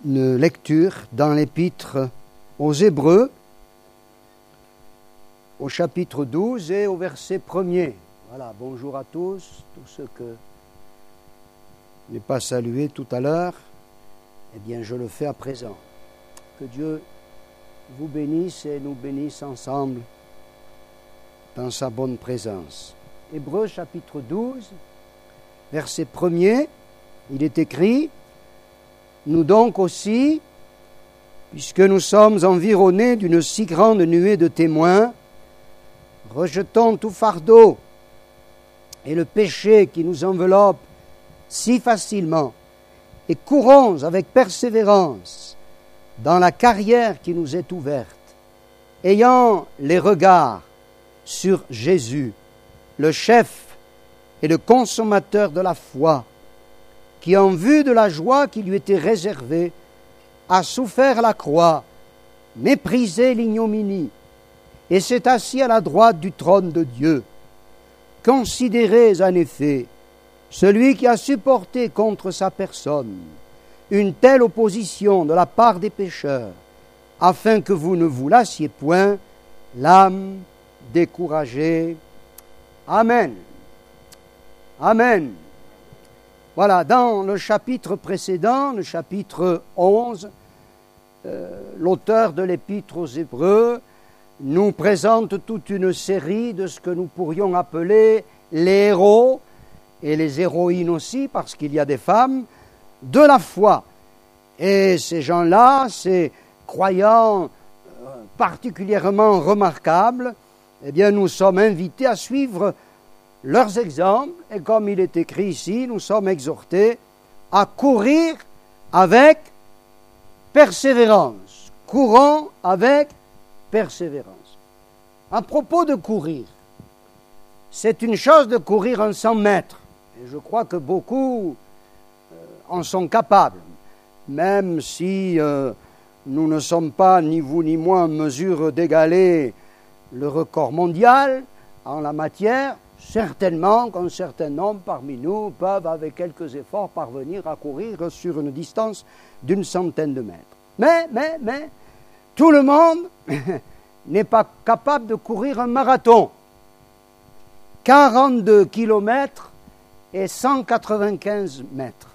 une lecture dans l'épître aux Hébreux, au chapitre 12 et au verset 1er. Voilà, bonjour à tous ceux que je n'ai pas salués tout à l'heure, eh bien je le fais à présent. Que Dieu vous bénisse et nous bénisse ensemble dans sa bonne présence. Hébreux chapitre 12, verset 1er, il est écrit: nous donc aussi, puisque nous sommes environnés d'une si grande nuée de témoins, rejetons tout fardeau et le péché qui nous enveloppe si facilement, et courons avec persévérance dans la carrière qui nous est ouverte, ayant les regards sur Jésus, le chef et le consommateur de la foi, qui, en vue de la joie qui lui était réservée, a souffert la croix, méprisé l'ignominie, et s'est assis à la droite du trône de Dieu. Considérez en effet celui qui a supporté contre sa personne une telle opposition de la part des pécheurs, afin que vous ne vous lassiez point l'âme découragée. Amen. Amen. Voilà, dans le chapitre précédent, le chapitre 11, l'auteur de l'épître aux Hébreux nous présente toute une série de ce que nous pourrions appeler les héros, et les héroïnes aussi, parce qu'il y a des femmes, de la foi. Et ces gens-là, ces croyants particulièrement remarquables, eh bien nous sommes invités à suivre leurs exemples, et comme il est écrit ici, nous sommes exhortés à courir avec persévérance. Courons avec persévérance. À propos de courir, c'est une chose de courir en 100 mètres, et je crois que beaucoup en sont capables, même si nous ne sommes pas, ni vous ni moi, en mesure d'égaler le record mondial en la matière. Certainement qu'un certain nombre parmi nous peuvent, avec quelques efforts, parvenir à courir sur une distance d'une centaine de mètres. Mais, tout le monde n'est pas capable de courir un marathon. 42 kilomètres et 195 mètres.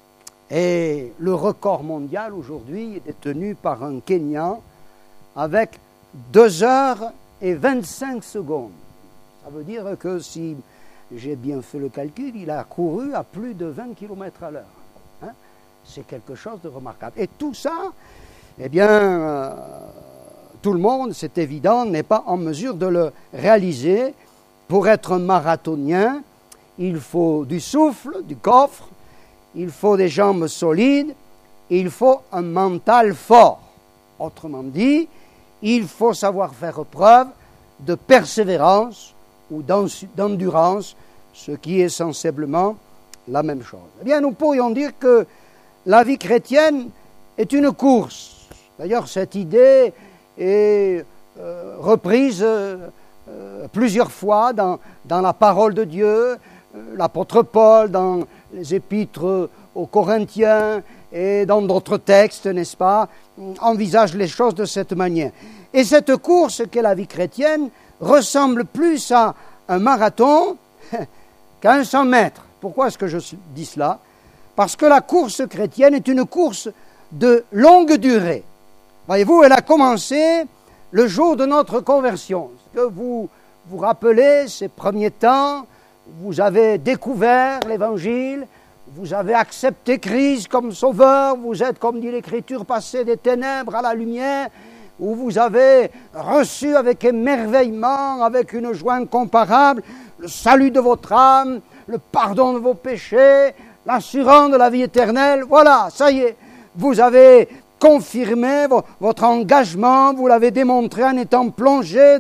Et le record mondial aujourd'hui est détenu par un Kényan avec 2 heures et 25 secondes. Ça veut dire que si j'ai bien fait le calcul, il a couru à plus de 20 km à l'heure. Hein? C'est quelque chose de remarquable. Et tout ça, eh bien, tout le monde, c'est évident, n'est pas en mesure de le réaliser. Pour être un marathonien, il faut du souffle, du coffre, il faut des jambes solides, il faut un mental fort. Autrement dit, il faut savoir faire preuve de persévérance ou d'endurance, ce qui est sensiblement la même chose. Eh bien, nous pourrions dire que la vie chrétienne est une course. D'ailleurs, cette idée est reprise plusieurs fois dans la parole de Dieu. L'apôtre Paul, dans les épîtres aux Corinthiens et dans d'autres textes, n'est-ce pas, envisage les choses de cette manière. Et cette course qu'est la vie chrétienne ressemble plus à un marathon qu'à un 100 mètres. Pourquoi est-ce que je dis cela? Parce que la course chrétienne est une course de longue durée. Voyez-vous, elle a commencé le jour de notre conversion. Est-ce que vous vous rappelez ces premiers temps? Vous avez découvert l'Évangile, vous avez accepté Christ comme sauveur, vous êtes, comme dit l'Écriture, passé des ténèbres à la lumière, où vous avez reçu avec émerveillement, avec une joie incomparable, le salut de votre âme, le pardon de vos péchés, l'assurance de la vie éternelle. Voilà, ça y est, vous avez confirmé votre engagement, vous l'avez démontré en étant plongé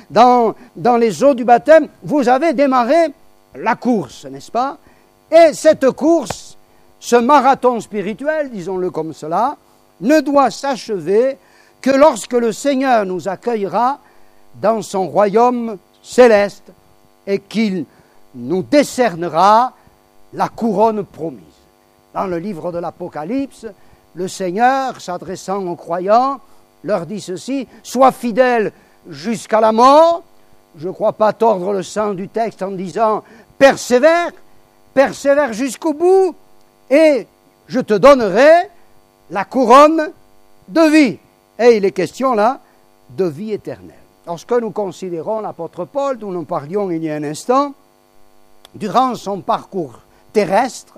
dans les eaux du baptême. Vous avez démarré la course, n'est-ce pas? Et cette course, ce marathon spirituel, disons-le comme cela, ne doit s'achever que lorsque le Seigneur nous accueillera dans son royaume céleste et qu'il nous décernera la couronne promise. Dans le livre de l'Apocalypse, le Seigneur, s'adressant aux croyants, leur dit ceci, « Sois fidèle jusqu'à la mort ». Je ne crois pas tordre le sens du texte en disant « Persévère, persévère jusqu'au bout, et je te donnerai la couronne de vie. » Et il est question là de vie éternelle. Lorsque nous considérons l'apôtre Paul, dont nous parlions il y a un instant, durant son parcours terrestre,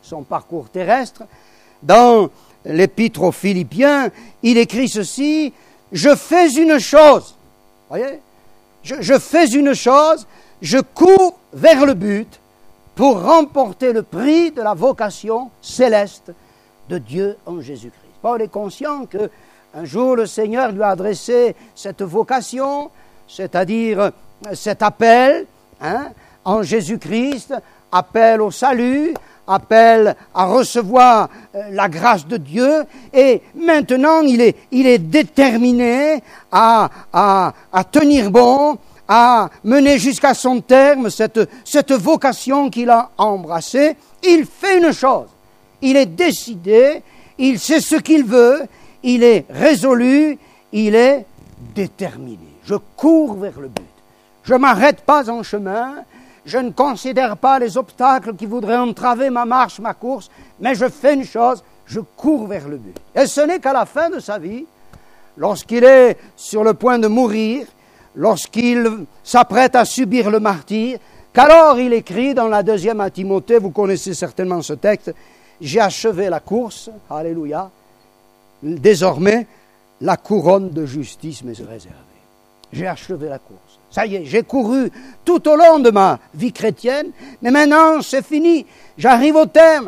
dans l'épître aux Philippiens, il écrit ceci, « Je fais une chose. » Voyez, je fais une chose, je cours vers le but pour remporter le prix de la vocation céleste de Dieu en Jésus-Christ. Paul est conscient qu'un jour le Seigneur lui a adressé cette vocation, c'est-à-dire cet appel en Jésus-Christ, appel au salut, appel à recevoir la grâce de Dieu, et maintenant il est déterminé à tenir bon, à mener jusqu'à son terme cette vocation qu'il a embrassée. Il fait une chose, il est décidé, il sait ce qu'il veut, il est résolu, il est déterminé. Je cours vers le but, je ne m'arrête pas en chemin, je ne considère pas les obstacles qui voudraient entraver ma marche, ma course, mais je fais une chose, je cours vers le but. Et ce n'est qu'à la fin de sa vie, lorsqu'il est sur le point de mourir, lorsqu'il s'apprête à subir le martyre, qu'alors il écrit dans la 2e à Timothée, vous connaissez certainement ce texte, « J'ai achevé la course, alléluia, désormais la couronne de justice m'est réservée. » J'ai achevé la course. Ça y est, j'ai couru tout au long de ma vie chrétienne, mais maintenant c'est fini. J'arrive au terme,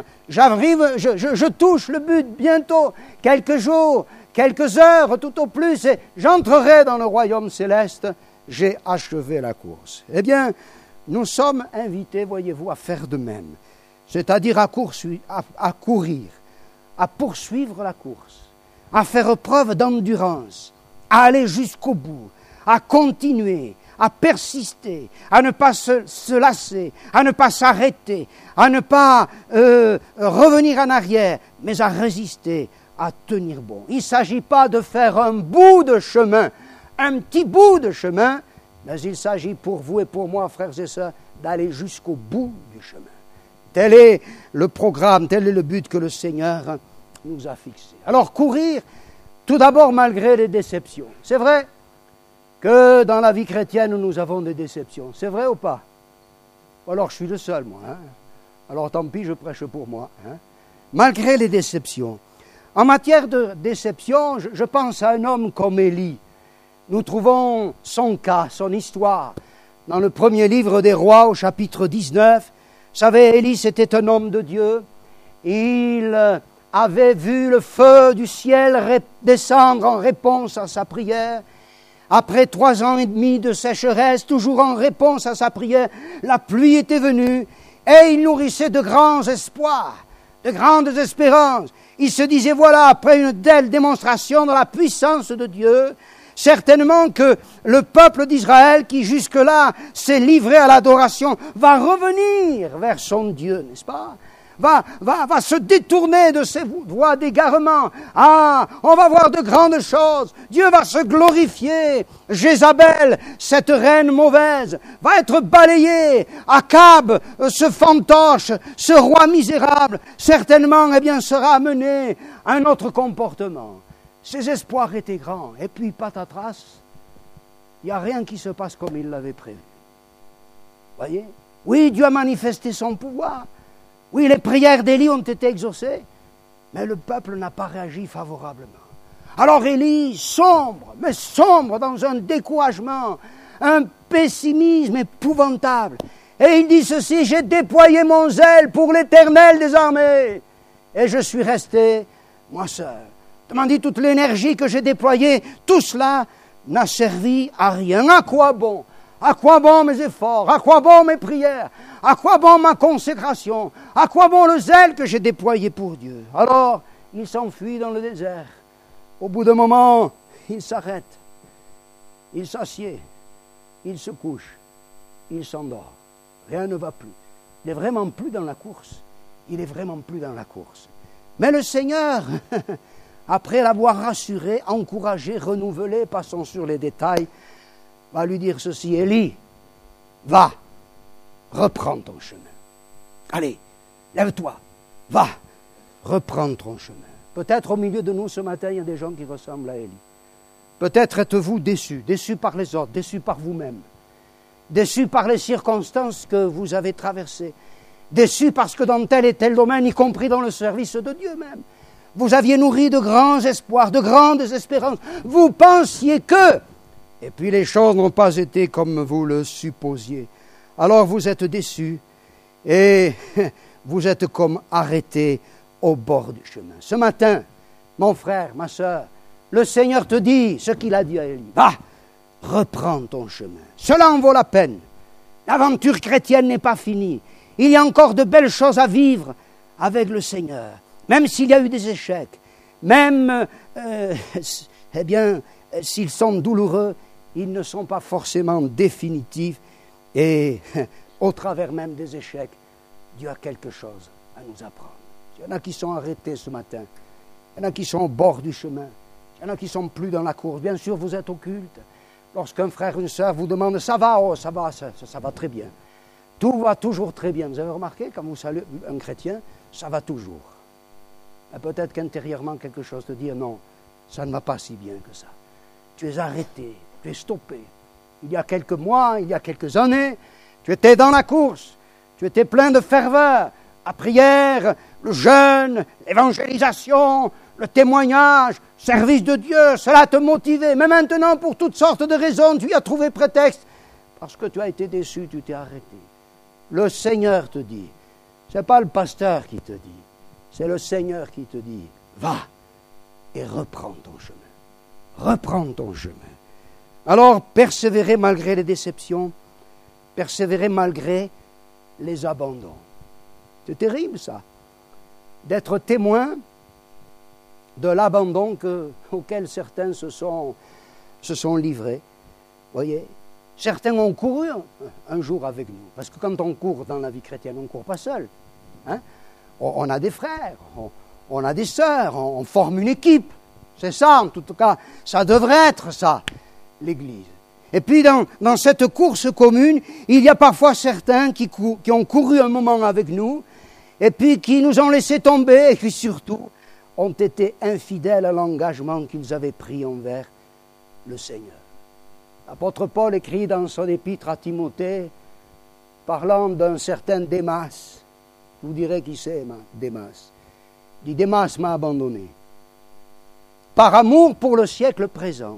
je touche le but bientôt, quelques jours, quelques heures tout au plus, et j'entrerai dans le royaume céleste. J'ai achevé la course. Eh bien, nous sommes invités, voyez-vous, à faire de même, c'est-à-dire à courir, à poursuivre la course, à faire preuve d'endurance, à aller jusqu'au bout, à continuer, à persister, à ne pas se lasser, à ne pas s'arrêter, à ne pas revenir en arrière, mais à résister, à tenir bon. Il ne s'agit pas de faire un bout de chemin, un petit bout de chemin, mais il s'agit pour vous et pour moi, frères et sœurs, d'aller jusqu'au bout du chemin. Tel est le programme, tel est le but que le Seigneur nous a fixé. Alors courir, tout d'abord malgré les déceptions. C'est vrai que dans la vie chrétienne, nous avons des déceptions. C'est vrai ou pas? Alors je suis le seul, moi. Alors tant pis, je prêche pour moi. Malgré les déceptions. En matière de déception, je pense à un homme comme Élie. Nous trouvons son cas, son histoire, dans le premier livre des Rois, au chapitre 19. Vous savez, Élie, c'était un homme de Dieu. Il avait vu le feu du ciel descendre en réponse à sa prière. Après 3 ans et demi de sécheresse, toujours en réponse à sa prière, la pluie était venue et il nourrissait de grands espoirs, de grandes espérances. Il se disait, voilà, après une telle démonstration de la puissance de Dieu, certainement que le peuple d'Israël, qui jusque-là s'est livré à l'adoration, va revenir vers son Dieu, n'est-ce pas ? Va se détourner de ses voies d'égarement. Ah, on va voir de grandes choses. Dieu va se glorifier. Jézabel, cette reine mauvaise, va être balayée. Akab, ce fantoche, ce roi misérable, certainement, sera amené à un autre comportement. Ses espoirs étaient grands. Et puis, patatras, il n'y a rien qui se passe comme il l'avait prévu. Voyez ? Oui, Dieu a manifesté son pouvoir. Oui, les prières d'Élie ont été exaucées, mais le peuple n'a pas réagi favorablement. Alors Élie sombre dans un découragement, un pessimisme épouvantable. Et il dit ceci, j'ai déployé mon zèle pour l'Éternel des armées, et je suis resté, moi seul. Autrement dit, toute l'énergie que j'ai déployée, tout cela n'a servi à rien. À quoi bon ? À quoi bon mes efforts? À quoi bon mes prières? À quoi bon ma consécration? À quoi bon le zèle que j'ai déployé pour Dieu? Alors, il s'enfuit dans le désert. Au bout d'un moment, il s'arrête. Il s'assied. Il se couche. Il s'endort. Rien ne va plus. Il n'est vraiment plus dans la course. Il n'est vraiment plus dans la course. Mais le Seigneur, après l'avoir rassuré, encouragé, renouvelé, passons sur les détails, va lui dire ceci: Élie, va, reprends ton chemin. Allez, lève-toi, va, reprends ton chemin. Peut-être au milieu de nous ce matin, il y a des gens qui ressemblent à Élie. Peut-être êtes-vous déçus par les autres, déçus par vous-même, déçus par les circonstances que vous avez traversées, déçus parce que dans tel et tel domaine, y compris dans le service de Dieu même, vous aviez nourri de grands espoirs, de grandes espérances. Vous pensiez que... Et puis les choses n'ont pas été comme vous le supposiez. Alors vous êtes déçus et vous êtes comme arrêtés au bord du chemin. Ce matin, mon frère, ma sœur, le Seigneur te dit ce qu'il a dit à Élie. Va, reprends ton chemin. Cela en vaut la peine. L'aventure chrétienne n'est pas finie. Il y a encore de belles choses à vivre avec le Seigneur. Même s'il y a eu des échecs, même, s'ils sont douloureux, ils ne sont pas forcément définitifs. Et au travers même des échecs, Dieu a quelque chose à nous apprendre. Il y en a qui sont arrêtés ce matin. Il y en a qui sont au bord du chemin. Il y en a qui ne sont plus dans la course. Bien sûr, vous êtes au culte. Lorsqu'un frère ou une sœur vous demande « ça va ?» Oh, ça va très bien. Tout va toujours très bien. Vous avez remarqué, quand vous saluez un chrétien, ça va toujours. Et peut-être qu'intérieurement, quelque chose te dit « non, ça ne va pas si bien que ça. » Tu es arrêté, tu es stoppé. Il y a quelques mois, il y a quelques années, tu étais dans la course. Tu étais plein de ferveur. La prière, le jeûne, l'évangélisation, le témoignage, service de Dieu, cela te motivait. Mais maintenant, pour toutes sortes de raisons, tu y as trouvé prétexte. Parce que tu as été déçu, tu t'es arrêté. Le Seigneur te dit, ce n'est pas le pasteur qui te dit, c'est le Seigneur qui te dit, va et reprends ton chemin. Reprends ton chemin. Alors, persévérer malgré les déceptions, persévérer malgré les abandons. C'est terrible ça, d'être témoin de l'abandon auquel certains se sont livrés. Voyez, certains ont couru un jour avec nous, parce que quand on court dans la vie chrétienne, on ne court pas seul. Hein? On a des frères, on a des sœurs, on forme une équipe. C'est ça, en tout cas, ça devrait être ça, l'Église. Et puis dans cette course commune, il y a parfois certains qui ont couru un moment avec nous, et puis qui nous ont laissé tomber, et qui surtout ont été infidèles à l'engagement qu'ils avaient pris envers le Seigneur. L'apôtre Paul écrit dans son épître à Timothée, parlant d'un certain Démas. Vous direz qui c'est, Démas. Il dit, Démas m'a abandonné. Par amour pour le siècle présent,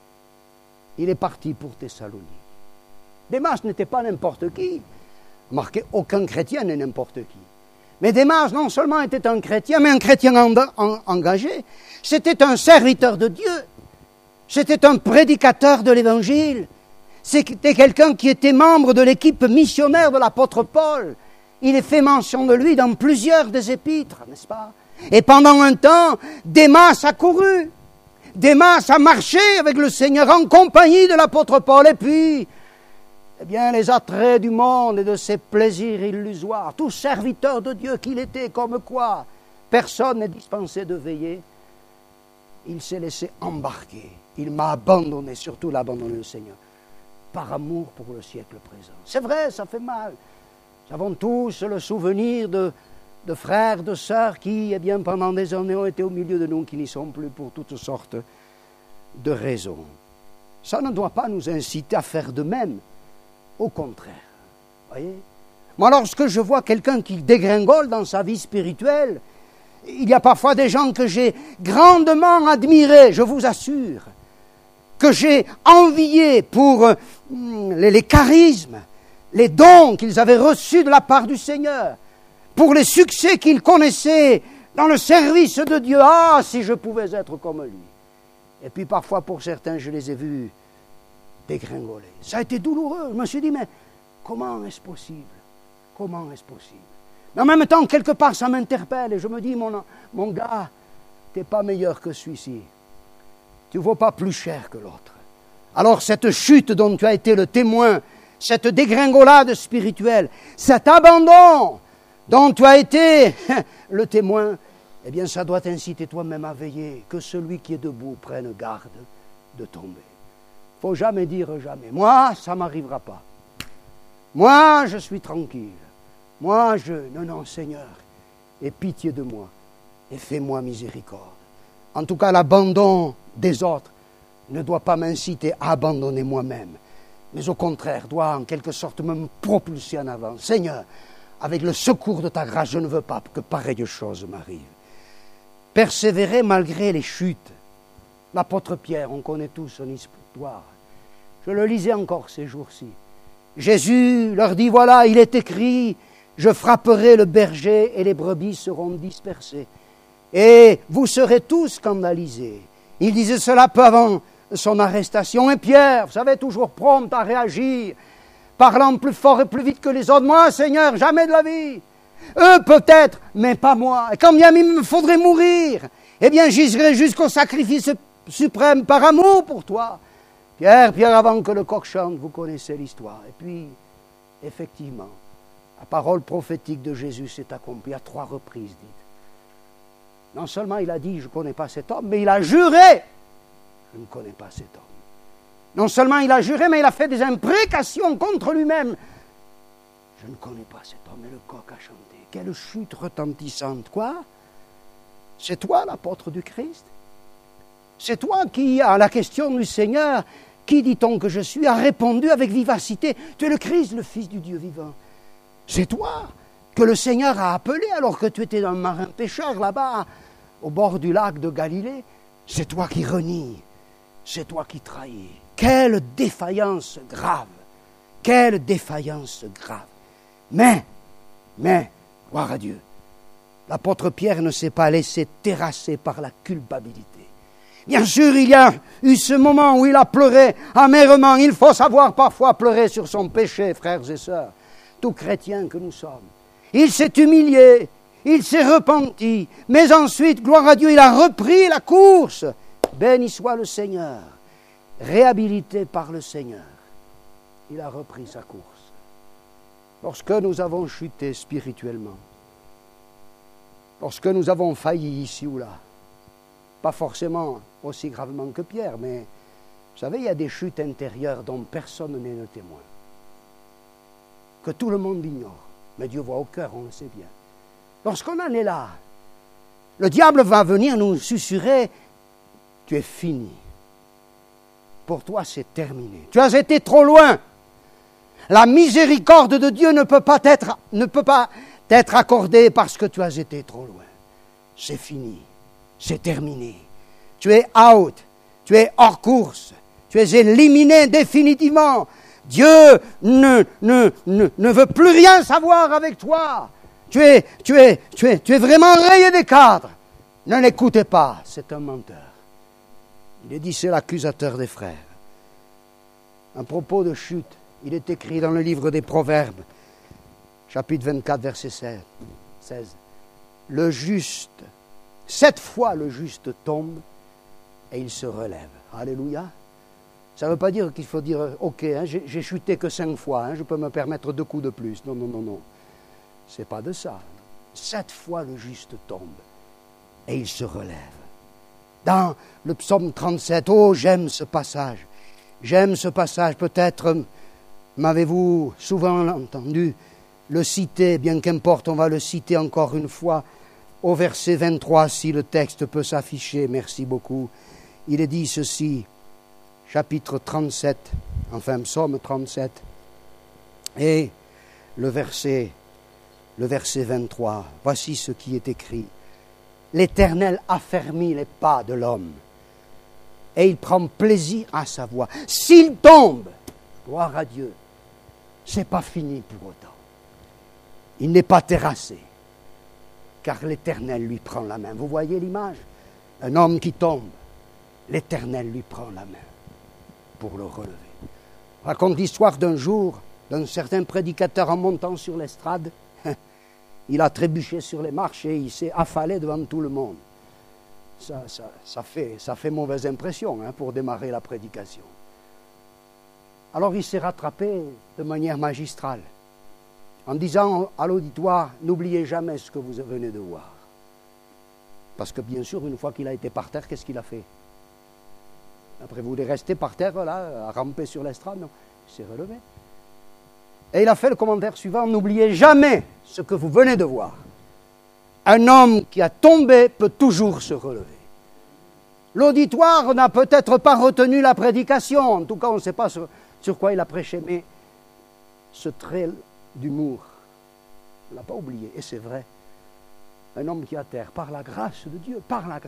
il est parti pour Thessalonique. Démas n'était pas n'importe qui. Remarquez, aucun chrétien n'est n'importe qui. Mais Démas non seulement était un chrétien, mais un chrétien engagé. C'était un serviteur de Dieu. C'était un prédicateur de l'Évangile. C'était quelqu'un qui était membre de l'équipe missionnaire de l'apôtre Paul. Il est fait mention de lui dans plusieurs des épîtres, n'est-ce pas? Et pendant un temps, Démas a couru. Démas a marché avec le Seigneur en compagnie de l'apôtre Paul. Et puis, eh bien, les attraits du monde et de ses plaisirs illusoires, tout serviteur de Dieu qu'il était, comme quoi personne n'est dispensé de veiller, il s'est laissé embarquer. Il m'a abandonné, surtout l'a abandonné le Seigneur, par amour pour le siècle présent. C'est vrai, ça fait mal. Nous avons tous le souvenir de frères, de sœurs qui, eh bien, pendant des années ont été au milieu de nous, qui n'y sont plus pour toutes sortes de raisons. Ça ne doit pas nous inciter à faire de même. Au contraire. Voyez ? Moi, lorsque je vois quelqu'un qui dégringole dans sa vie spirituelle, il y a parfois des gens que j'ai grandement admirés, je vous assure, que j'ai enviés pour les charismes, les dons qu'ils avaient reçus de la part du Seigneur, pour les succès qu'ils connaissaient dans le service de Dieu. Ah, si je pouvais être comme lui. Et puis parfois, pour certains, je les ai vus dégringoler. Ça a été douloureux. Je me suis dit, mais comment est-ce possible? Comment est-ce possible? Mais en même temps, quelque part, ça m'interpelle et je me dis, mon gars, tu n'es pas meilleur que celui-ci. Tu ne vaux pas plus cher que l'autre. Alors cette chute dont tu as été le témoin, cette dégringolade spirituelle, cet abandon dont tu as été le témoin, eh bien ça doit t'inciter toi-même à veiller, que celui qui est debout prenne garde de tomber. Il ne faut jamais dire jamais. Moi, ça ne m'arrivera pas. Moi, je suis tranquille. Moi, non, Seigneur, aie pitié de moi et fais-moi miséricorde. En tout cas, l'abandon des autres ne doit pas m'inciter à abandonner moi-même, mais au contraire, doit en quelque sorte me propulser en avant. Seigneur, avec le secours de ta grâce, je ne veux pas que pareille chose m'arrive. Persévérer malgré les chutes. L'apôtre Pierre, on connaît tous son histoire. Je le lisais encore ces jours-ci. Jésus leur dit, voilà, il est écrit, je frapperai le berger et les brebis seront dispersées. Et vous serez tous scandalisés. Il disait cela peu avant son arrestation. Et Pierre, vous savez, toujours prompt à réagir, parlant plus fort et plus vite que les autres. Moi, Seigneur, jamais de la vie. Eux peut-être, mais pas moi. Et quand bien il me faudrait mourir, eh bien j'irai jusqu'au sacrifice suprême par amour pour toi. Pierre, avant que le coq chante, vous connaissez l'histoire. Et puis, effectivement, la parole prophétique de Jésus s'est accomplie à 3 reprises, dites. Non seulement il a dit, je ne connais pas cet homme, mais il a juré, je ne connais pas cet homme. Non seulement il a juré, mais il a fait des imprécations contre lui-même. Je ne connais pas cet homme, et le coq a chanté. Quelle chute retentissante. Quoi? C'est toi l'apôtre du Christ? C'est toi qui, à la question du Seigneur, qui dit-on que je suis, a répondu avec vivacité, tu es le Christ, le Fils du Dieu vivant. C'est toi que le Seigneur a appelé alors que tu étais un marin pêcheur là-bas, au bord du lac de Galilée. C'est toi qui renies, c'est toi qui trahis. Quelle défaillance grave, quelle défaillance grave. Mais, gloire à Dieu, l'apôtre Pierre ne s'est pas laissé terrasser par la culpabilité. Bien sûr, il y a eu ce moment où il a pleuré amèrement. Il faut savoir parfois pleurer sur son péché, frères et sœurs, tout chrétiens que nous sommes. Il s'est humilié, il s'est repenti, mais ensuite, gloire à Dieu, il a repris la course. Béni soit le Seigneur, réhabilité par le Seigneur, il a repris sa course. Lorsque nous avons chuté spirituellement, lorsque nous avons failli ici ou là, pas forcément aussi gravement que Pierre, mais vous savez, il y a des chutes intérieures dont personne n'est le témoin, que tout le monde ignore, mais Dieu voit au cœur, on le sait bien. Lorsqu'on en est là, le diable va venir nous susurrer, tu es fini, pour toi c'est terminé, tu as été trop loin. La miséricorde de Dieu ne peut pas t'être accordée parce que tu as été trop loin. C'est fini, c'est terminé. Tu es out, tu es hors course, tu es éliminé définitivement. Dieu ne veut plus rien savoir avec toi. Tu es vraiment rayé des cadres. Ne l'écoutez pas, c'est un menteur. Il est dit, c'est l'accusateur des frères. À propos de chute, il est écrit dans le livre des Proverbes, chapitre 24, verset 16. Le juste, 7 fois le juste tombe et il se relève. Alléluia. Ça ne veut pas dire qu'il faut dire, ok, j'ai chuté que 5 fois, je peux me permettre 2 coups de plus. Non. C'est pas de ça. 7 fois le juste tombe et il se relève. Dans le psaume 37, oh, j'aime ce passage. J'aime ce passage, peut-être m'avez-vous souvent entendu le citer, bien qu'importe, on va le citer encore une fois, au verset 23, si le texte peut s'afficher, merci beaucoup. Il est dit ceci, chapitre 37, enfin psaume 37, et le verset 23, voici ce qui est écrit. L'Éternel affermit les pas de l'homme, et il prend plaisir à sa voix. S'il tombe, gloire à Dieu, c'est pas fini pour autant. Il n'est pas terrassé, car l'Éternel lui prend la main. Vous voyez l'image? Un homme qui tombe, l'Éternel lui prend la main pour le relever. On raconte l'histoire d'un jour d'un certain prédicateur en montant sur l'estrade. Il a trébuché sur les marches et il s'est affalé devant tout le monde. Ça fait mauvaise impression pour démarrer la prédication. Alors il s'est rattrapé de manière magistrale en disant à l'auditoire, n'oubliez jamais ce que vous venez de voir. Parce que bien sûr, une fois qu'il a été par terre, qu'est-ce qu'il a fait? Après, vous voulez rester par terre, là, à ramper sur l'estrade? Non, il s'est relevé. Et il a fait le commentaire suivant: n'oubliez jamais ce que vous venez de voir. Un homme qui a tombé peut toujours se relever. L'auditoire n'a peut-être pas retenu la prédication, en tout cas on ne sait pas sur quoi il a prêché, mais ce trait d'humour, on ne l'a pas oublié, et c'est vrai. Un homme qui est à terre, par la grâce de Dieu,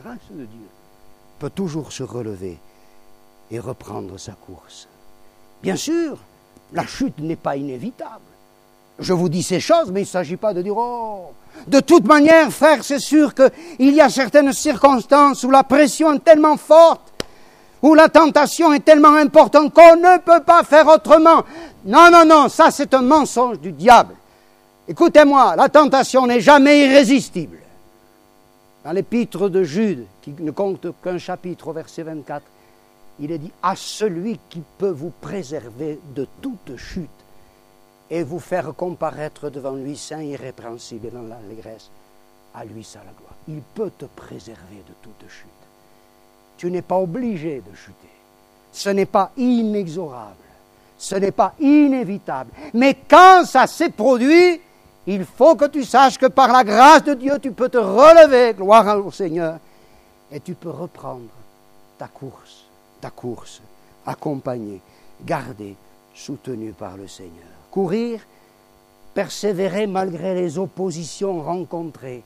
peut toujours se relever et reprendre sa course. Bien sûr, la chute n'est pas inévitable. Je vous dis ces choses, mais il ne s'agit pas de dire « Oh !» De toute manière, frère, c'est sûr qu'il y a certaines circonstances où la pression est tellement forte, où la tentation est tellement importante qu'on ne peut pas faire autrement. Non, ça c'est un mensonge du diable. Écoutez-moi, la tentation n'est jamais irrésistible. Dans l'épître de Jude, qui ne compte qu'un chapitre au verset 24, il est dit « À celui qui peut vous préserver de toute chute et vous faire comparaître devant lui saint, irrépréhensible et dans l'allégresse, à lui ça la gloire. » Il peut te préserver de toute chute. Tu n'es pas obligé de chuter. Ce n'est pas inexorable. Ce n'est pas inévitable. Mais quand ça s'est produit, il faut que tu saches que par la grâce de Dieu, tu peux te relever, gloire au Seigneur, et tu peux reprendre ta course, accompagnée, gardée, soutenue par le Seigneur. Courir, persévérer malgré les oppositions rencontrées.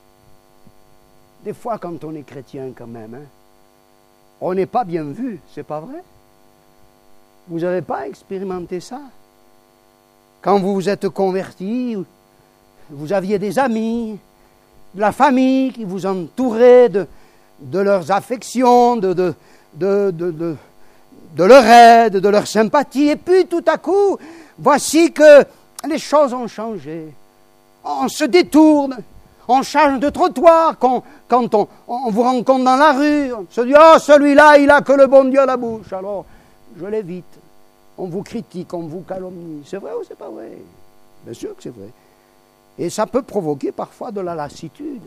Des fois, quand on est chrétien quand même, on n'est pas bien vu, c'est pas vrai? Vous n'avez pas expérimenté ça? Quand vous vous êtes converti, vous aviez des amis, de la famille qui vous entouraient de leurs affections, de leur aide, de leur sympathie, et puis tout à coup, voici que les choses ont changé. On se détourne, on change de trottoir, quand on vous rencontre dans la rue, on se dit « Oh, celui-là, il a que le bon Dieu à la bouche, alors je l'évite. » On vous critique, on vous calomnie. C'est vrai ou c'est pas vrai? Bien sûr que c'est vrai. Et ça peut provoquer parfois de la lassitude,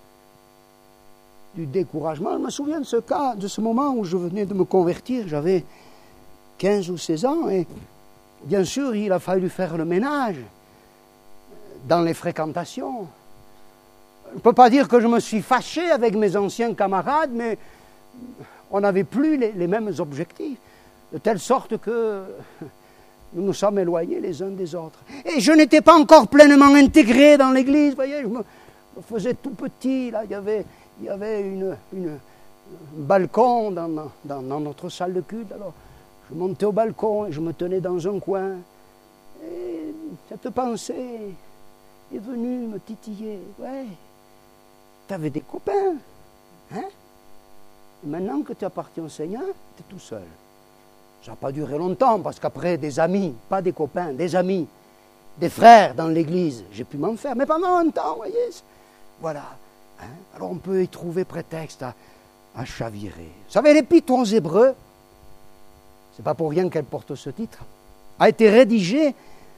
du découragement. Je me souviens de ce cas, de ce moment où je venais de me convertir, j'avais 15 ou 16 ans, et bien sûr, il a fallu faire le ménage dans les fréquentations. Je ne peux pas dire que je me suis fâché avec mes anciens camarades, mais on n'avait plus les mêmes objectifs, de telle sorte que nous nous sommes éloignés les uns des autres. Et je n'étais pas encore pleinement intégré dans l'église, vous voyez, je me faisais tout petit, là, il y avait un balcon dans notre salle de culte, alors je montais au balcon et je me tenais dans un coin. Et cette pensée est venue me titiller. Ouais, tu avais des copains. Hein? Et maintenant que tu appartiens au Seigneur, tu es tout seul. Ça n'a pas duré longtemps, parce qu'après, des amis, pas des copains, des amis, des frères dans l'église, j'ai pu m'en faire. Mais pendant un temps, vous voyez, voilà. Hein? Alors on peut y trouver prétexte à chavirer. Vous savez, l'épître aux Hébreux, c'est pas pour rien qu'elle porte ce titre, a été rédigée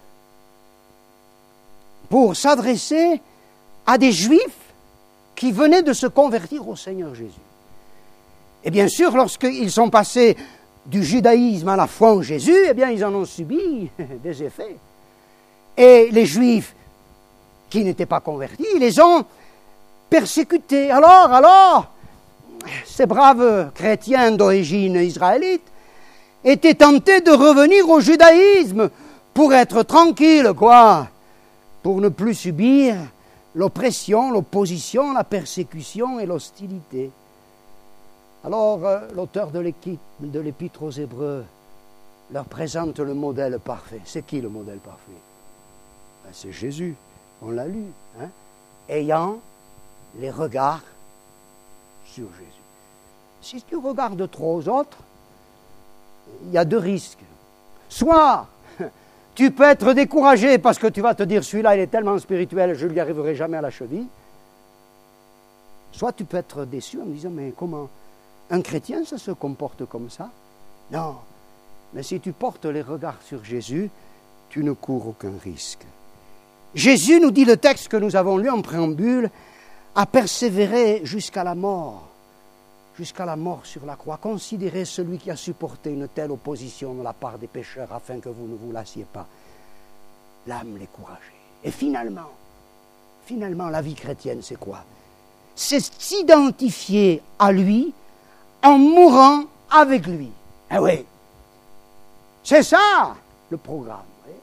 pour s'adresser à des Juifs qui venaient de se convertir au Seigneur Jésus. Et bien sûr, lorsqu'ils sont passés du judaïsme à la foi en Jésus, eh bien, ils en ont subi des effets. Et les Juifs qui n'étaient pas convertis, ils les ont persécutés. Alors, ces braves chrétiens d'origine israélite étaient tentés de revenir au judaïsme pour être tranquilles, quoi, pour ne plus subir l'oppression, l'opposition, la persécution et l'hostilité. Alors, l'auteur de l'Épître aux Hébreux leur présente le modèle parfait. C'est qui le modèle parfait? Ben, c'est Jésus, on l'a lu, hein? Ayant les regards sur Jésus. Si tu regardes trop aux autres, il y a deux risques. Soit tu peux être découragé parce que tu vas te dire celui-là il est tellement spirituel, je ne lui arriverai jamais à la cheville. Soit tu peux être déçu en me disant mais comment un chrétien ça se comporte comme ça? Non, mais si tu portes les regards sur Jésus, tu ne cours aucun risque. Jésus nous dit le texte que nous avons lu en préambule, à persévérer jusqu'à la mort sur la croix. Considérez celui qui a supporté une telle opposition de la part des pécheurs afin que vous ne vous lassiez pas. L'âme découragée. Et finalement, la vie chrétienne, c'est quoi? C'est s'identifier à lui en mourant avec lui. Eh oui, c'est ça le programme. Oui.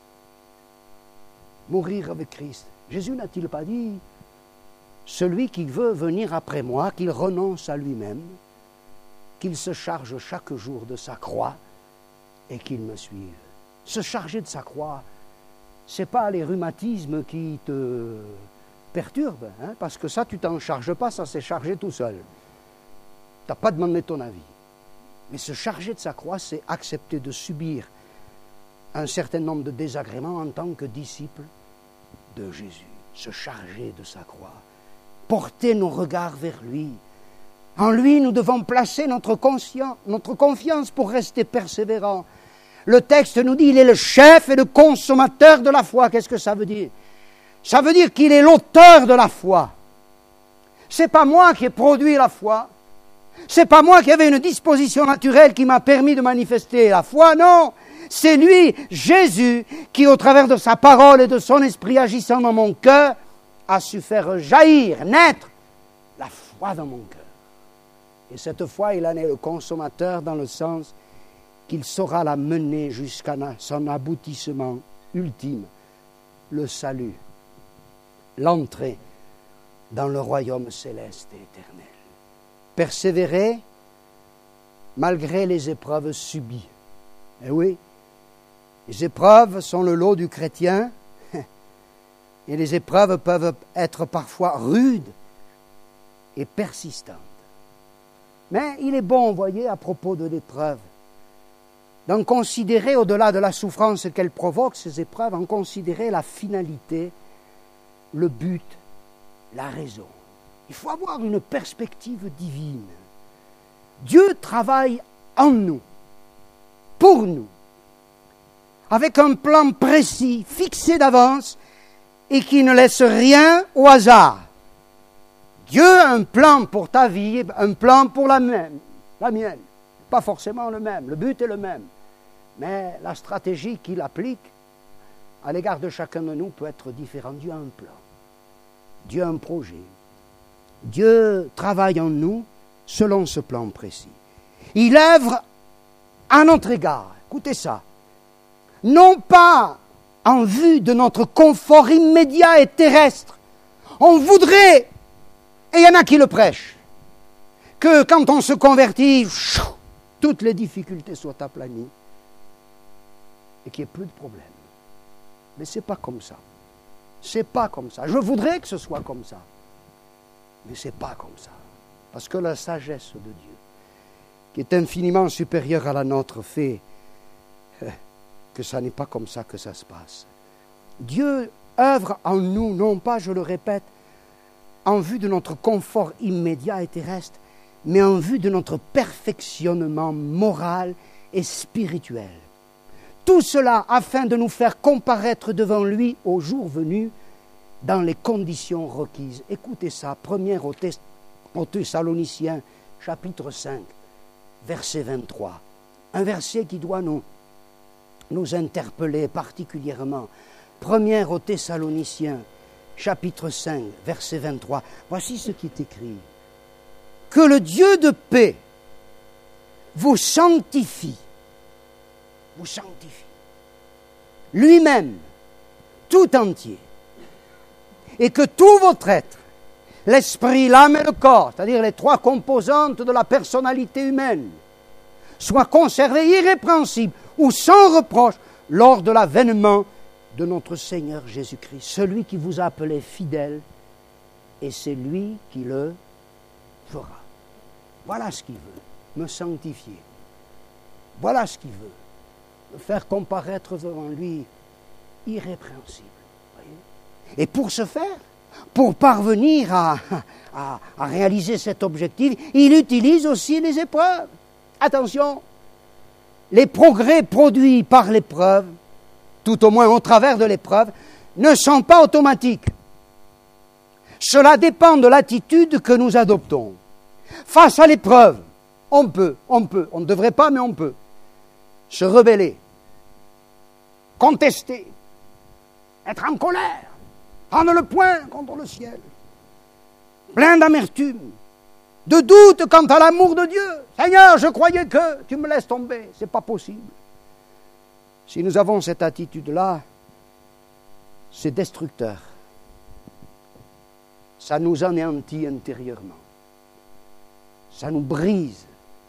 Mourir avec Christ. Jésus n'a-t-il pas dit, celui qui veut venir après moi, qu'il renonce à lui-même, qu'il se charge chaque jour de sa croix et qu'il me suive. Se charger de sa croix, ce n'est pas les rhumatismes qui te perturbent, hein, parce que ça, tu t'en charges pas, ça s'est chargé tout seul. Tu n'as pas demandé ton avis. Mais se charger de sa croix, c'est accepter de subir un certain nombre de désagréments en tant que disciple de Jésus. Se charger de sa croix. Porter nos regards vers lui. En lui, nous devons placer notre confiance pour rester persévérants. Le texte nous dit, il est le chef et le consommateur de la foi. Qu'est-ce que ça veut dire? Ça veut dire qu'il est l'auteur de la foi. Ce n'est pas moi qui ai produit la foi. Ce n'est pas moi qui avais une disposition naturelle qui m'a permis de manifester la foi, non. C'est lui, Jésus, qui au travers de sa parole et de son esprit agissant dans mon cœur, a su faire jaillir, naître la foi dans mon cœur. Et cette foi, il en est le consommateur dans le sens qu'il saura la mener jusqu'à son aboutissement ultime, le salut, l'entrée dans le royaume céleste et éternel. Persévérer malgré les épreuves subies. Eh oui, les épreuves sont le lot du chrétien et les épreuves peuvent être parfois rudes et persistantes. Mais il est bon, vous voyez, à propos de l'épreuve, d'en considérer, au-delà de la souffrance qu'elles provoquent, ces épreuves, en considérer la finalité, le but, la raison. Il faut avoir une perspective divine. Dieu travaille en nous, pour nous, avec un plan précis, fixé d'avance, et qui ne laisse rien au hasard. Dieu a un plan pour ta vie, un plan pour la mienne. Pas forcément le même, le but est le même. Mais la stratégie qu'il applique à l'égard de chacun de nous peut être différente. Dieu a un plan. Dieu a un projet. Dieu travaille en nous selon ce plan précis. Il œuvre à notre égard. Écoutez ça. Non pas en vue de notre confort immédiat et terrestre. On voudrait, et il y en a qui le prêchent, que quand on se convertit, toutes les difficultés soient aplanies et qu'il n'y ait plus de problème. Mais ce n'est pas comme ça. C'est pas comme ça. Je voudrais que ce soit comme ça. Mais ce n'est pas comme ça. Parce que la sagesse de Dieu, qui est infiniment supérieure à la nôtre, fait que ça n'est pas comme ça que ça se passe. Dieu œuvre en nous, non pas, je le répète, en vue de notre confort immédiat et terrestre, mais en vue de notre perfectionnement moral et spirituel. Tout cela afin de nous faire comparaître devant lui au jour venu dans les conditions requises. Écoutez ça, 1 aux Thessaloniciens, chapitre 5, verset 23. Un verset qui doit nous interpeller particulièrement. 1 aux Thessaloniciens, chapitre 5, verset 23. Voici ce qui est écrit. Que le Dieu de paix vous sanctifie, lui-même, tout entier, et que tout votre être, l'esprit, l'âme et le corps, c'est-à-dire les trois composantes de la personnalité humaine, soient conservés irrépréhensibles ou sans reproche lors de l'avènement de notre Seigneur Jésus-Christ. Celui qui vous a appelé fidèle, et c'est lui qui le fera. Voilà ce qu'il veut, me sanctifier. Voilà ce qu'il veut, me faire comparaître devant lui irrépréhensible. Voyez? Et pour ce faire, pour parvenir à réaliser cet objectif, il utilise aussi les épreuves. Attention, les progrès produits par l'épreuve, tout au moins au travers de l'épreuve, ne sont pas automatiques. Cela dépend de l'attitude que nous adoptons. Face à l'épreuve, on ne devrait pas, mais on peut se rebeller, contester, être en colère, prendre le poing contre le ciel, plein d'amertume, de doute quant à l'amour de Dieu. Seigneur, je croyais que tu me laisses tomber, c'est pas possible. Si nous avons cette attitude-là, c'est destructeur. Ça nous anéantit intérieurement. Ça nous brise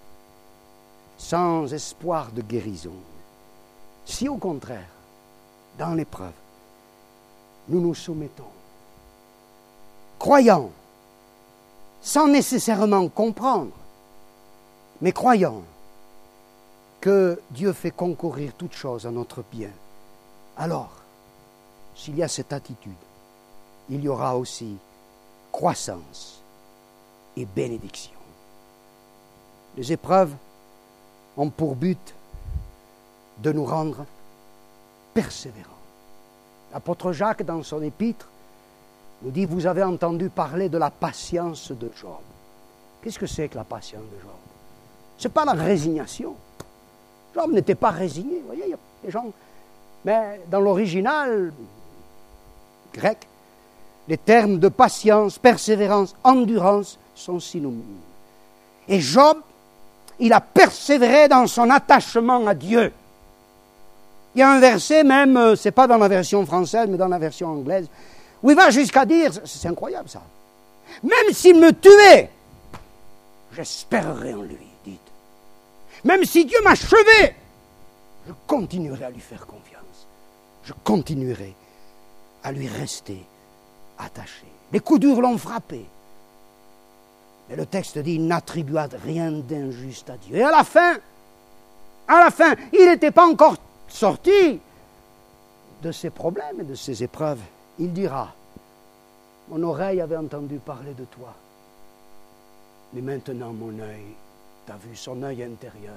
sans espoir de guérison. Si au contraire, dans l'épreuve, nous nous soumettons, croyant, sans nécessairement comprendre, mais croyant que Dieu fait concourir toutes choses à notre bien, alors, s'il y a cette attitude, il y aura aussi croissance et bénédiction. Les épreuves ont pour but de nous rendre persévérants. L'apôtre Jacques, dans son épître, nous dit, vous avez entendu parler de la patience de Job. Qu'est-ce que c'est que la patience de Job? Ce n'est pas la résignation. Job n'était pas résigné. Vous voyez, il y a des gens... Mais dans l'original grec, les termes de patience, persévérance, endurance sont synonymes. Et Job, il a persévéré dans son attachement à Dieu. Il y a un verset même, ce n'est pas dans la version française, mais dans la version anglaise, où il va jusqu'à dire, c'est incroyable ça, même s'il me tuait, j'espérerai en lui, dites. Même si Dieu m'achevait, je continuerai à lui faire confiance. Je continuerai à lui rester attaché. Les coups durs l'ont frappé. Mais le texte dit, il n'attribua rien d'injuste à Dieu. Et à la fin, il n'était pas encore sorti de ses problèmes et de ses épreuves. Il dira, mon oreille avait entendu parler de toi, mais maintenant mon œil t'a vu, son œil intérieur,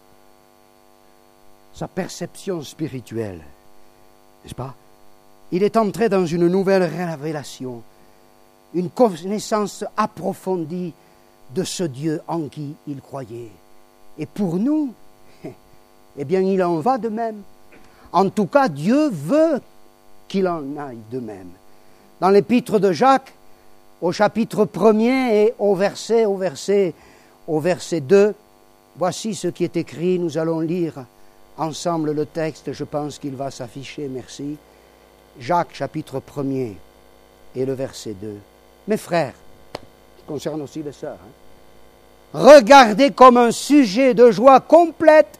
sa perception spirituelle, n'est-ce pas? Il est entré dans une nouvelle révélation, une connaissance approfondie de ce Dieu en qui il croyait. Et pour nous, eh bien, il en va de même. En tout cas, Dieu veut qu'il en aille de même. Dans l'épître de Jacques, au chapitre 1er et au verset 2, voici ce qui est écrit. Nous allons lire ensemble le texte. Je pense qu'il va s'afficher, merci. Jacques, chapitre 1er et le verset 2. Mes frères, ça concerne aussi les sœurs, regardez comme un sujet de joie complète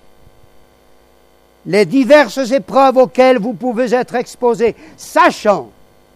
les diverses épreuves auxquelles vous pouvez être exposés, sachant,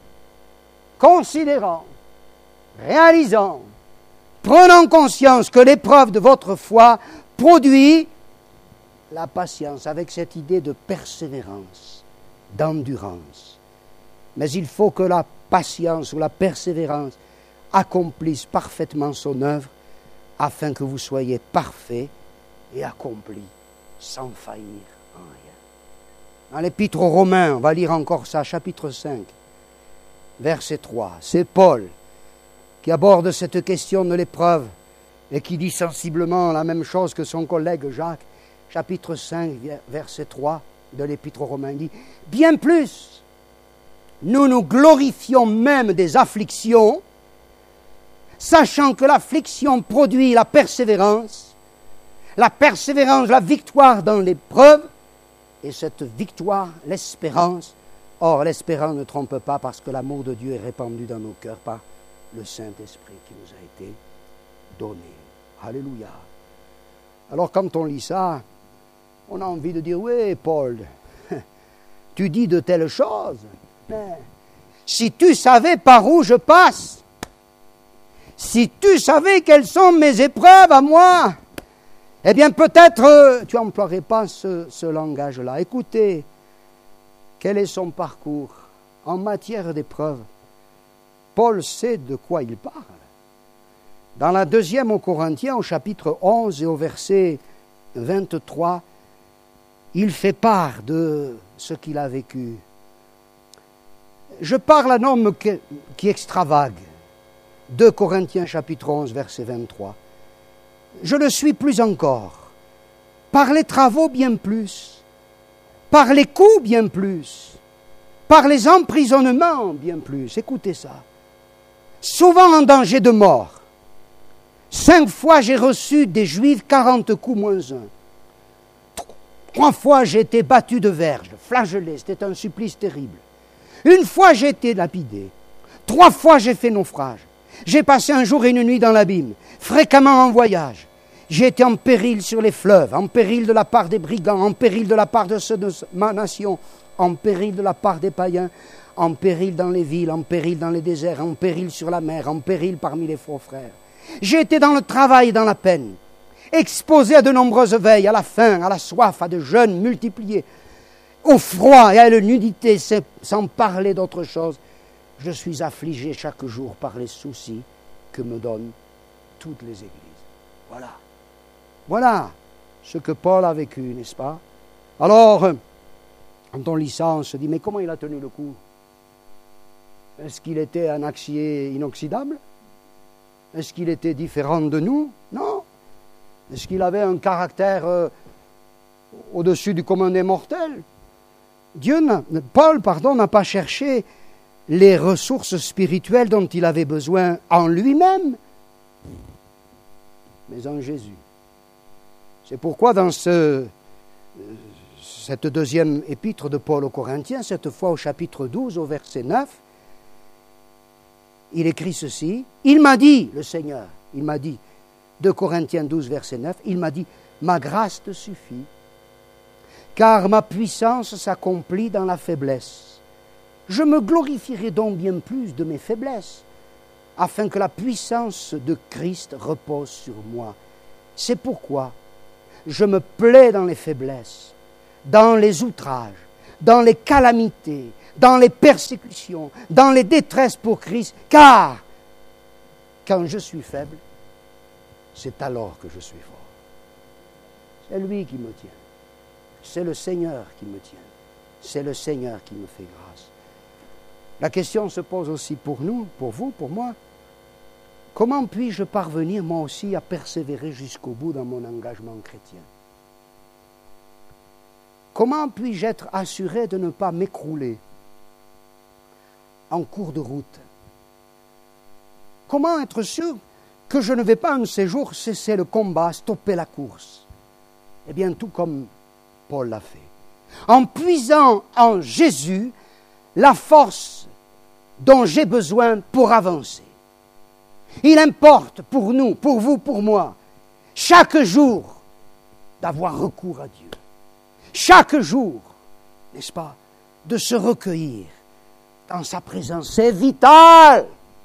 considérant, réalisant, prenant conscience que l'épreuve de votre foi produit la patience, avec cette idée de persévérance, d'endurance. Mais il faut que la patience ou la persévérance accomplisse parfaitement son œuvre, afin que vous soyez parfaits et accomplis, sans faillir en rien. Dans l'épître aux Romains, on va lire encore ça, chapitre 5, verset 3. C'est Paul qui aborde cette question de l'épreuve et qui dit sensiblement la même chose que son collègue Jacques. Chapitre 5, verset 3 de l'épître aux Romains dit « Bien plus, nous nous glorifions même des afflictions, sachant que l'affliction produit la persévérance, la victoire dans l'épreuve, et cette victoire, l'espérance. Or, l'espérance ne trompe pas parce que l'amour de Dieu est répandu dans nos cœurs par le Saint-Esprit qui nous a été donné. Alléluia. Alors, quand on lit ça, on a envie de dire, oui, Paul, tu dis de telles choses, mais si tu savais par où je passe, si tu savais quelles sont mes épreuves à moi, eh bien peut-être tu n'emploierais pas ce langage-là. Écoutez, quel est son parcours en matière d'épreuves? Paul sait de quoi il parle. Dans la deuxième aux Corinthiens, au chapitre 11 et au verset 23, il fait part de ce qu'il a vécu. Je parle à un homme qui extravague. 2 Corinthiens chapitre 11, verset 23. Je le suis plus encore, par les travaux bien plus, par les coups bien plus, par les emprisonnements bien plus. Écoutez ça. Souvent en danger de mort. 5 fois j'ai reçu des Juifs 40 coups moins 1. 3 fois j'ai été battu de verge, flagellé, c'était un supplice terrible. 1 fois j'ai été lapidé. 3 fois j'ai fait naufrage. J'ai passé un jour et une nuit dans l'abîme, fréquemment en voyage. J'ai été en péril sur les fleuves, en péril de la part des brigands, en péril de la part de ceux de ma nation, en péril de la part des païens, en péril dans les villes, en péril dans les déserts, en péril sur la mer, en péril parmi les faux frères. J'ai été dans le travail et dans la peine, exposé à de nombreuses veilles, à la faim, à la soif, à de jeûnes multipliés, au froid et à la nudité, sans parler d'autre chose. Je suis affligé chaque jour par les soucis que me donnent toutes les églises. Voilà. Voilà ce que Paul a vécu, n'est-ce pas? Alors, quand on lit ça, on se dit, mais comment il a tenu le coup? Est-ce qu'il était un acier inoxydable? Est-ce qu'il était différent de nous? Non. Est-ce qu'il avait un caractère au-dessus du commun des mortels? Paul n'a pas cherché les ressources spirituelles dont il avait besoin en lui-même, mais en Jésus. C'est pourquoi dans cette deuxième épître de Paul aux Corinthiens, cette fois au chapitre 12, au verset 9, il écrit ceci. Il m'a dit, le Seigneur, il m'a dit, 2 Corinthiens 12, verset 9, il m'a dit, ma grâce te suffit, car ma puissance s'accomplit dans la faiblesse. Je me glorifierai donc bien plus de mes faiblesses, afin que la puissance de Christ repose sur moi. C'est pourquoi je me plais dans les faiblesses, dans les outrages, dans les calamités, dans les persécutions, dans les détresses pour Christ, car quand je suis faible, c'est alors que je suis fort. C'est lui qui me tient. C'est le Seigneur qui me tient. C'est le Seigneur qui me fait grâce. La question se pose aussi pour nous, pour vous, pour moi. Comment puis-je parvenir moi aussi à persévérer jusqu'au bout dans mon engagement chrétien? Comment puis-je être assuré de ne pas m'écrouler en cours de route? Comment être sûr que je ne vais pas un de ces jours cesser le combat, stopper la course? Eh bien, tout comme Paul l'a fait. En puisant en Jésus la force dont j'ai besoin pour avancer. Il importe pour nous, pour vous, pour moi, chaque jour d'avoir recours à Dieu. Chaque jour, n'est-ce pas, de se recueillir dans sa présence. C'est vital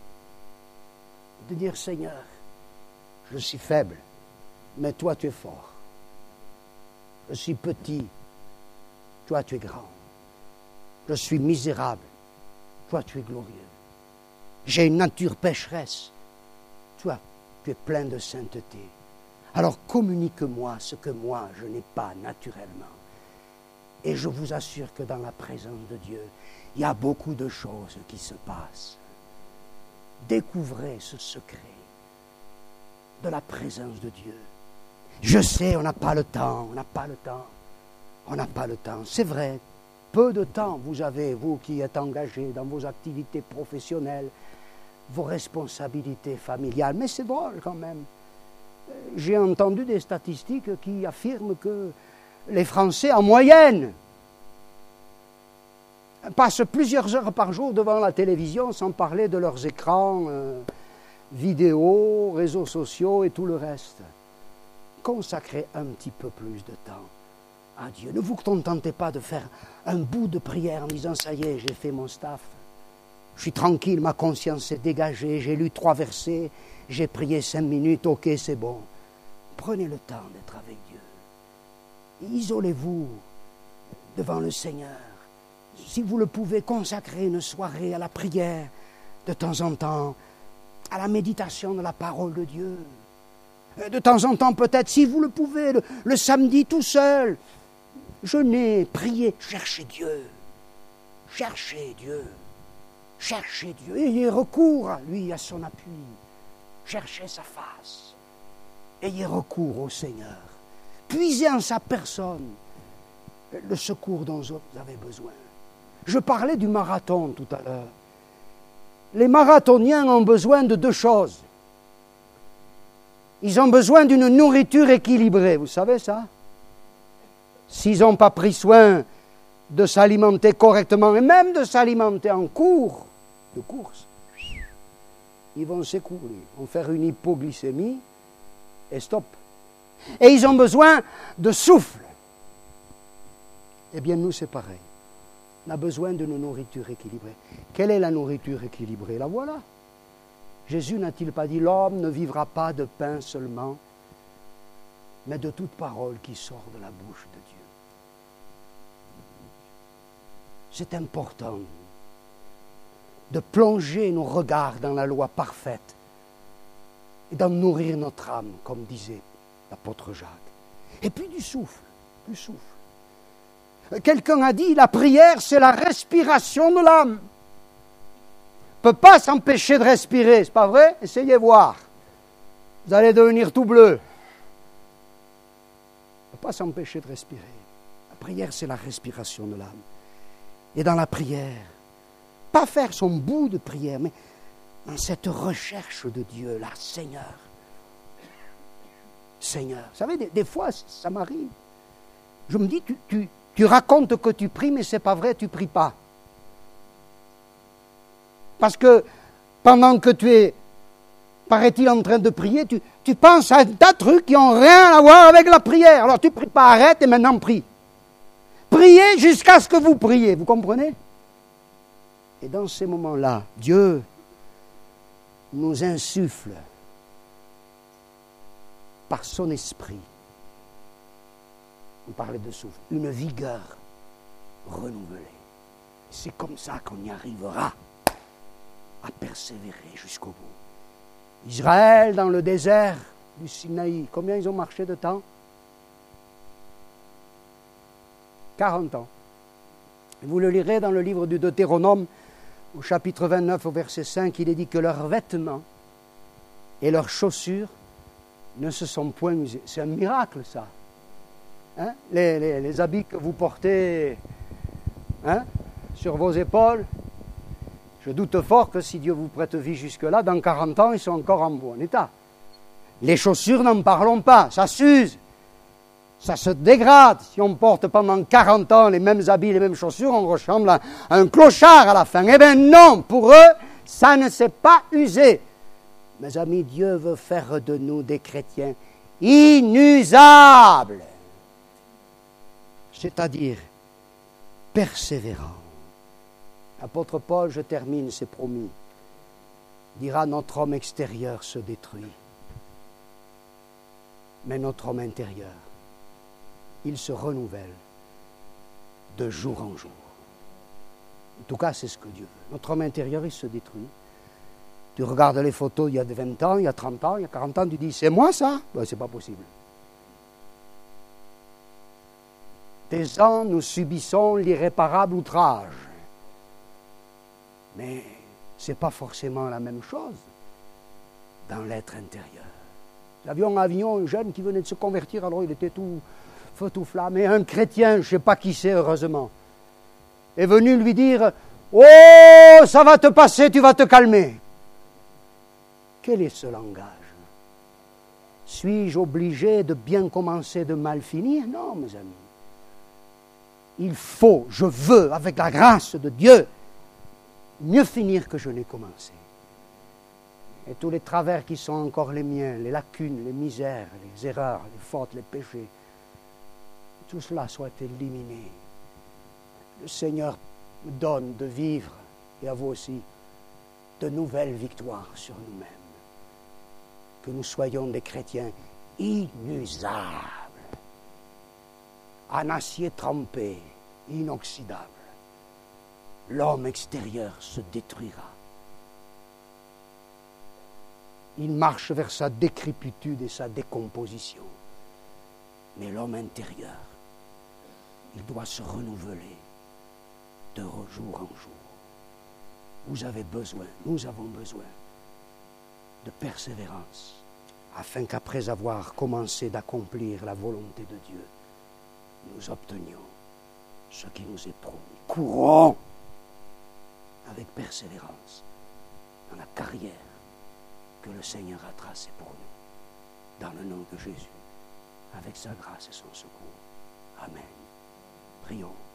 de dire, Seigneur, je suis faible, mais toi tu es fort. Je suis petit, toi tu es grand. Je suis misérable, toi tu es glorieux. J'ai une nature pécheresse, toi tu es plein de sainteté. Alors communique-moi ce que moi je n'ai pas naturellement. Et je vous assure que dans la présence de Dieu, il y a beaucoup de choses qui se passent. Découvrez ce secret de la présence de Dieu. Je sais, on n'a pas le temps, on n'a pas le temps. C'est vrai, peu de temps vous avez, vous qui êtes engagés dans vos activités professionnelles, vos responsabilités familiales. Mais c'est drôle quand même. J'ai entendu des statistiques qui affirment que les Français, en moyenne, passent plusieurs heures par jour devant la télévision, sans parler de leurs écrans, vidéos, réseaux sociaux et tout le reste. Consacrez un petit peu plus de temps à Dieu. Ne vous contentez pas de faire un bout de prière en disant « ça y est, j'ai fait mon staff, je suis tranquille, ma conscience est dégagée, j'ai lu 3 versets, j'ai prié 5 minutes, ok, c'est bon. » Prenez le temps d'être avec Dieu. Isolez-vous devant le Seigneur. Si vous le pouvez, consacrez une soirée à la prière de temps en temps, à la méditation de la parole de Dieu. De temps en temps, peut-être, si vous le pouvez, le samedi tout seul, jeûnez, priez, cherchez Dieu. Cherchez Dieu. Cherchez Dieu, ayez recours à lui, à son appui. Cherchez sa face. Ayez recours au Seigneur. Puisez en sa personne le secours dont vous avez besoin. Je parlais du marathon tout à l'heure. Les marathoniens ont besoin de deux choses. Ils ont besoin d'une nourriture équilibrée, vous savez ça? S'ils n'ont pas pris soin de s'alimenter correctement, et même de s'alimenter en cours de course, ils vont s'écrouler, ils vont faire une hypoglycémie, et stop. Et ils ont besoin de souffle. Eh bien, nous, c'est pareil. On a besoin d'une nourriture équilibrée. Quelle est la nourriture équilibrée? La voilà. Jésus n'a-t-il pas dit, l'homme ne vivra pas de pain seulement, mais de toute parole qui sort de la bouche de Dieu. C'est important de plonger nos regards dans la loi parfaite et d'en nourrir notre âme, comme disait l'apôtre Jacques. Et puis du souffle. Quelqu'un a dit, la prière, c'est la respiration de l'âme. On ne peut pas s'empêcher de respirer, c'est pas vrai? Essayez voir. Vous allez devenir tout bleu. On ne peut pas s'empêcher de respirer. La prière, c'est la respiration de l'âme. Et dans la prière, pas faire son bout de prière, mais dans cette recherche de Dieu, là, Seigneur. Seigneur. Vous savez, des fois, ça m'arrive. Je me dis, tu racontes que tu pries, mais ce n'est pas vrai, tu ne pries pas. Parce que pendant que tu es, paraît-il, en train de prier, tu penses à un tas de trucs qui n'ont rien à voir avec la prière. Alors tu ne pries pas, arrête et maintenant prie. Priez jusqu'à ce que vous priez, vous comprenez? Et dans ces moments-là, Dieu nous insuffle par son esprit, on parlait de souffle, une vigueur renouvelée. C'est comme ça qu'on y arrivera à persévérer jusqu'au bout. Israël, dans le désert du Sinaï, combien ils ont marché de temps? 40 ans. Vous le lirez dans le livre du Deutéronome, au chapitre 29, au verset 5, il est dit que leurs vêtements et leurs chaussures ne se sont point usés. C'est un miracle, ça. Hein? Les habits que vous portez sur vos épaules, je doute fort que si Dieu vous prête vie jusque-là, dans 40 ans, ils sont encore en bon état. Les chaussures, n'en parlons pas, ça s'use, ça se dégrade. Si on porte pendant 40 ans les mêmes habits, les mêmes chaussures, on ressemble à un clochard à la fin. Eh bien non, pour eux, ça ne s'est pas usé. Mes amis, Dieu veut faire de nous des chrétiens inusables, c'est-à-dire persévérants. L'apôtre Paul, je termine, c'est promis, dira notre homme extérieur se détruit, mais notre homme intérieur, il se renouvelle de jour en jour. En tout cas, c'est ce que Dieu veut. Notre homme intérieur, il se détruit. Tu regardes les photos il y a 20 ans, il y a 30 ans, il y a 40 ans, tu dis, c'est moi ça? Ben, c'est pas possible. Des ans, nous subissons l'irréparable outrage. Mais ce n'est pas forcément la même chose dans l'être intérieur. Nous avions à Avignon un jeune qui venait de se convertir, alors il était tout feu, tout flamme. Et un chrétien, je ne sais pas qui c'est, heureusement, est venu lui dire, « Oh, ça va te passer, tu vas te calmer. » Quel est ce langage? Suis-je obligé de bien commencer, de mal finir? Non, mes amis. Il faut, je veux, avec la grâce de Dieu, mieux finir que je n'ai commencé. Et tous les travers qui sont encore les miens, les lacunes, les misères, les erreurs, les fautes, les péchés, tout cela soit éliminé. Le Seigneur me donne de vivre, et à vous aussi, de nouvelles victoires sur nous-mêmes. Que nous soyons des chrétiens inusables, en acier trempé, inoxydable. L'homme extérieur se détruira. Il marche vers sa décrépitude et sa décomposition. Mais l'homme intérieur, il doit se renouveler de jour en jour. vous avez besoin, nous avons besoin de persévérance, afin qu'après avoir commencé d'accomplir la volonté de Dieu, nous obtenions ce qui nous est promis. Courons avec persévérance dans la carrière que le Seigneur a tracée pour nous, dans le nom de Jésus, avec sa grâce et son secours. Amen. Prions.